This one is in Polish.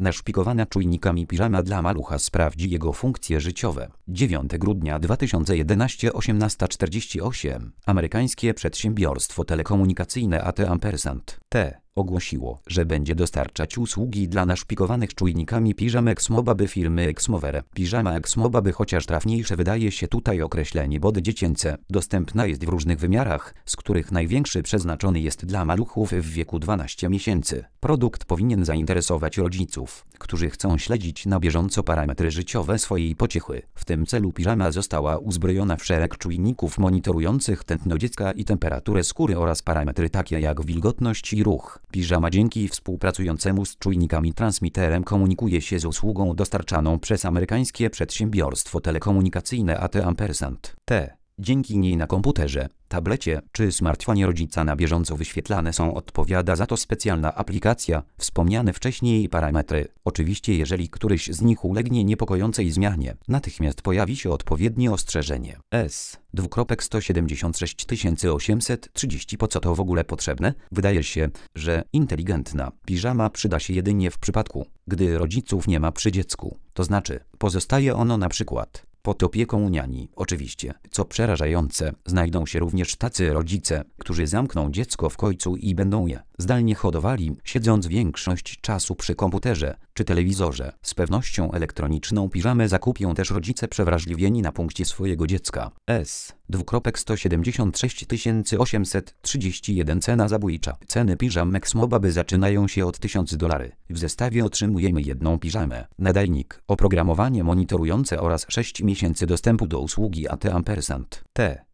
Naszpikowana czujnikami piżama dla malucha sprawdzi jego funkcje życiowe. 9 grudnia 2011 18:48. Amerykańskie przedsiębiorstwo telekomunikacyjne AT Ampersand ogłosiło, że będzie dostarczać usługi dla naszpikowanych czujnikami piżam Exmobaby firmy Exmover. Piżama Exmobaby, chociaż trafniejsze wydaje się tutaj określenie body dziecięce, dostępna jest w różnych wymiarach, z których największy przeznaczony jest dla maluchów w wieku 12 miesięcy. Produkt powinien zainteresować rodziców, którzy chcą śledzić na bieżąco parametry życiowe swojej pociechy. W tym celu piżama została uzbrojona w szereg czujników monitorujących tętno dziecka i temperaturę skóry oraz parametry takie jak wilgotność i ruch. Piżama dzięki współpracującemu z czujnikami transmiterem komunikuje się z usługą dostarczaną przez amerykańskie przedsiębiorstwo telekomunikacyjne AT Ampersand. Dzięki niej na komputerze, tablecie czy smartfonie rodzica na bieżąco wyświetlane są, odpowiada za to specjalna aplikacja, wspomniane wcześniej parametry. Oczywiście jeżeli któryś z nich ulegnie niepokojącej zmianie, natychmiast pojawi się odpowiednie ostrzeżenie. S:176830. Po co to w ogóle potrzebne? Wydaje się, że inteligentna piżama przyda się jedynie w przypadku, gdy rodziców nie ma przy dziecku. To znaczy, pozostaje ono na przykład pod opieką niani. Oczywiście, co przerażające, znajdą się również tacy rodzice, którzy zamkną dziecko w kojcu i będą je zdalnie hodowali, siedząc większość czasu przy komputerze czy telewizorze. Z pewnością elektroniczną piżamę zakupią też rodzice przewrażliwieni na punkcie swojego dziecka. S:176831. Cena zabójcza. Ceny piżam Exmobaby zaczynają się od $1000. W zestawie otrzymujemy jedną piżamę, nadajnik, oprogramowanie monitorujące oraz 6 miesięcy dostępu do usługi AT Ampersand.